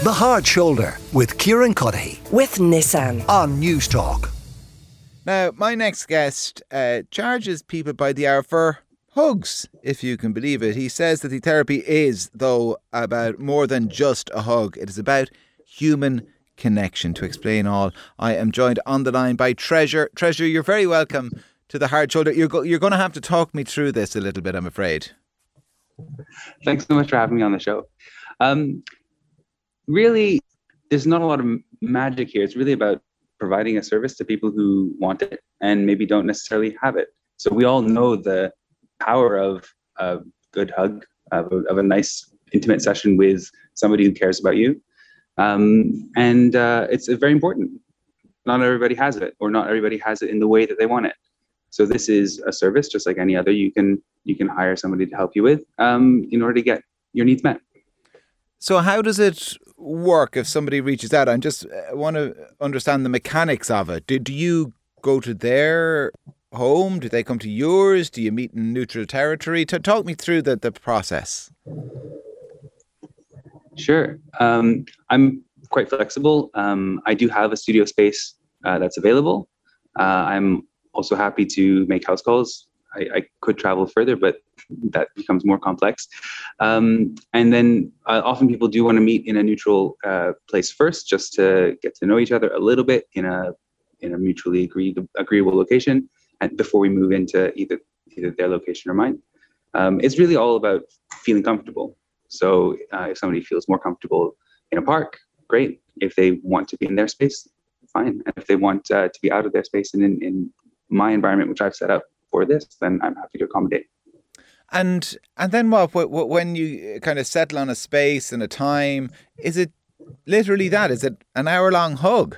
The Hard Shoulder with Kieran Cuddihy with Nissan on News Talk. Now, my next guest charges people by the hour for hugs, if you can believe it. He says that the therapy is, though, about more than just a hug. It is about human connection. To explain all, I am joined on the line by Treasure. Treasure, you're very welcome to The Hard Shoulder. You're going to have to talk me through this a little bit, I'm afraid. Thanks so much for having me on the show. Really, there's not a lot of magic here. It's really about providing a service to people who want it and maybe don't necessarily have it. So we all know the power of a good hug, of a nice, intimate session with somebody who cares about you. It's very important. Not everybody has it, or not everybody has it in the way that they want it. So this is a service just like any other you can hire somebody to help you with in order to get your needs met. So how does it work if somebody reaches out? I just want to understand the mechanics of it. Do you go to their home? Do they come to yours? Do you meet in neutral territory? Talk me through the process. Sure. I'm quite flexible. I do have a studio space that's available. I'm also happy to make house calls. I could travel further, but that becomes more complex. And then often people do want to meet in a neutral place first, just to get to know each other a little bit in a mutually agreeable location, and before we move into either their location or mine. It's really all about feeling comfortable. So if somebody feels more comfortable in a park, great. If they want to be in their space, fine. And if they want to be out of their space and in my environment, which I've set up for this, then I'm happy to accommodate. And then what? When you kind of settle on a space and a time, is it literally that? Is it an hour-long hug?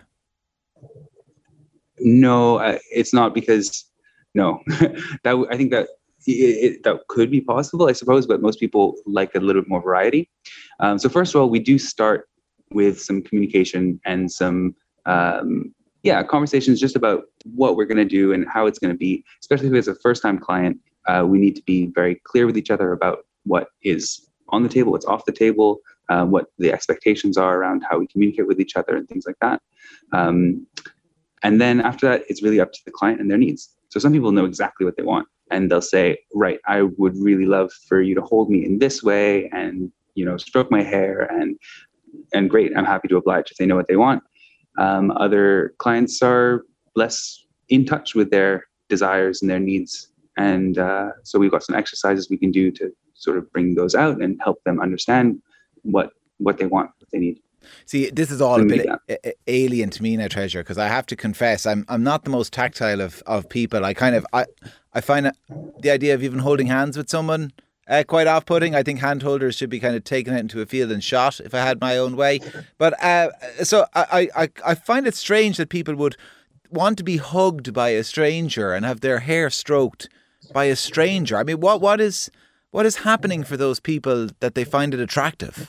No, it's not, because no, I think that that could be possible, I suppose, but most people like a little bit more variety. So first of all, we do start with some communication and some conversations just about what we're going to do and how it's going to be. Especially if it's a first-time client, we need to be very clear with each other about what is on the table, what's off the table, what the expectations are around how we communicate with each other and things like that. And then after that, it's really up to the client and their needs. So some people know exactly what they want, and they'll say, right, I would really love for you to hold me in this way and, stroke my hair, and great, I'm happy to oblige if they know what they want. Other clients are less in touch with their desires and their needs. And so we've got some exercises we can do to sort of bring those out and help them understand what they want, what they need. See, this is all a bit alien to me now, Treasure, because I have to confess, I'm not the most tactile of people. I find the idea of even holding hands with someone quite off-putting. I think hand holders should be kind of taken out into a field and shot if I had my own way. But so I find it strange that people would want to be hugged by a stranger and have their hair stroked by a stranger. I mean, what is happening for those people that they find it attractive?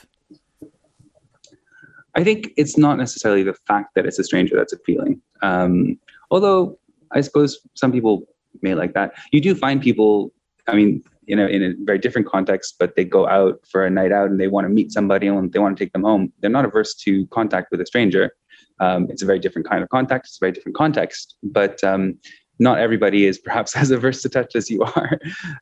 I think it's not necessarily the fact that it's a stranger that's appealing. Although I suppose some people may like that. You do find people, in a very different context, but they go out for a night out and they want to meet somebody and they want to take them home. They're not averse to contact with a stranger. It's a very different kind of contact. It's a very different context, but not everybody is perhaps as averse to touch as you are.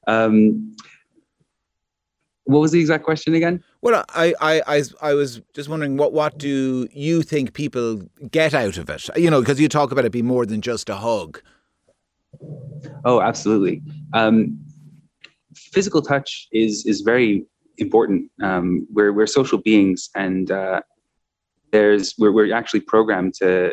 What was the exact question again? Well, I was just wondering, what do you think people get out of it? Because you talk about it being more than just a hug. Oh, absolutely. Physical touch is very important. We're social beings, and we're actually programmed to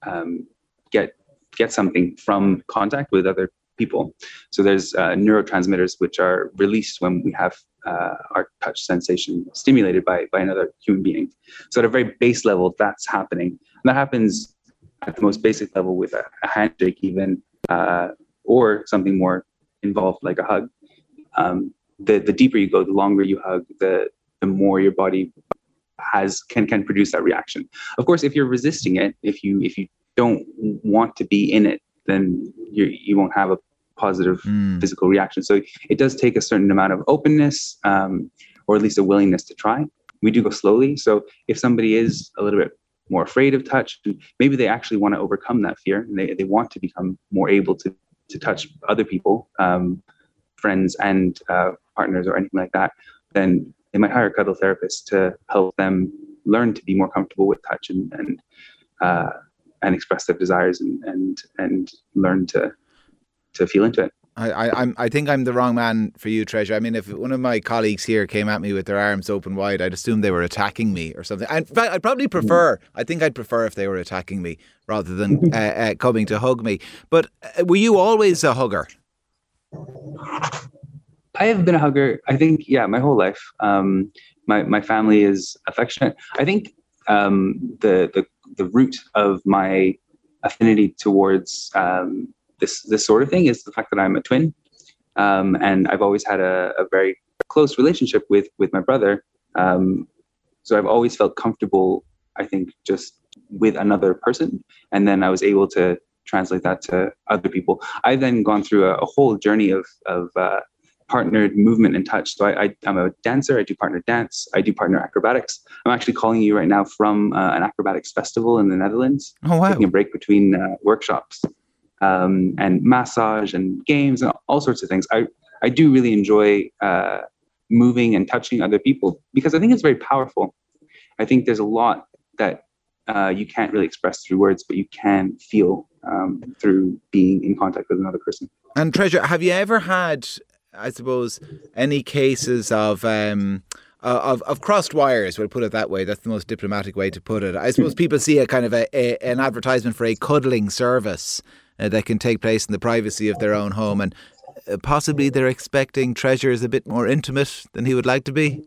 get something from contact with other people. So there's neurotransmitters which are released when we have our touch sensation stimulated by another human being. So at a very base level, that's happening. And that happens at the most basic level with a handshake even, or something more involved like a hug. The deeper you go, the longer you hug, the more your body can produce that reaction. Of course, if you're resisting it, if you don't want to be in it, then you won't have a positive physical reaction. So it does take a certain amount of openness, or at least a willingness to try. we do go slowly. So if somebody is a little bit more afraid of touch, maybe they actually want to overcome that fear, and they want to become more able to touch other people, friends and partners or anything like that, then they might hire a cuddle therapist to help them learn to be more comfortable with touch and express their desires and learn to feel into it. I think I'm the wrong man for you, Treasure. I mean, if one of my colleagues here came at me with their arms open wide, I'd assume they were attacking me or something. In fact, I'd prefer if they were attacking me rather than coming to hug me. But were you always a hugger? I have been a hugger, I think, my whole life. My family is affectionate. I think the root of my affinity towards this sort of thing is the fact that I'm a twin, and I've always had a very close relationship with my brother. So I've always felt comfortable, I think, just with another person, and then I was able to translate that to other people. I've then gone through a whole journey of partnered movement and touch. So I'm a dancer. I do partner dance. I do partner acrobatics. I'm actually calling you right now from an acrobatics festival in the Netherlands. Oh, wow. Taking a break between workshops. And massage and games and all sorts of things. I do really enjoy moving and touching other people because I think it's very powerful. I think there's a lot that you can't really express through words, but you can feel through being in contact with another person. And Treasure, have you ever had, I suppose, any cases of crossed wires? We'll put it that way. That's the most diplomatic way to put it. I suppose people see a kind of an advertisement for a cuddling service that can take place in the privacy of their own home, and possibly they're expecting Treasure is a bit more intimate than he would like to be.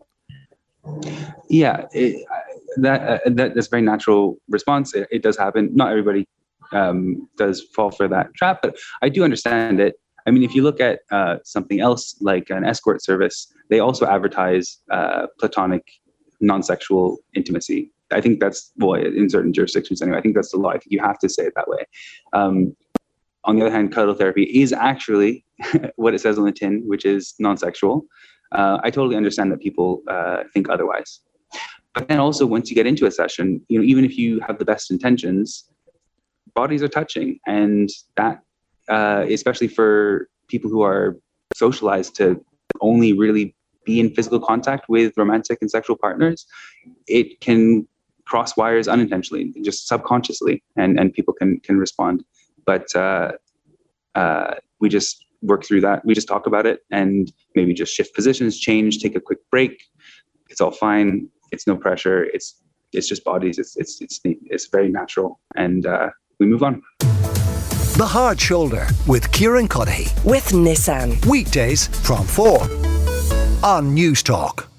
Yeah, that's a very natural response. It does happen. Not everybody does fall for that trap, but I do understand it. I mean, if you look at something else like an escort service, they also advertise platonic, non-sexual intimacy. I think that's, well, in certain jurisdictions anyway, I think that's the law. I think you have to say it that way. On the other hand, cuddle therapy is actually what it says on the tin, which is non-sexual. I totally understand that people think otherwise. But then also, once you get into a session, even if you have the best intentions, bodies are touching, and that, especially for people who are socialized to only really be in physical contact with romantic and sexual partners, it can cross wires unintentionally, just subconsciously, and people can respond. But we just work through that. We just talk about it and maybe just shift positions, change, take a quick break. It's all fine. It's no pressure. It's just bodies. It's very natural, and we move on. The Hard Shoulder with Kieran Cuddihy. With Nissan. Weekdays from 4 on News Talk.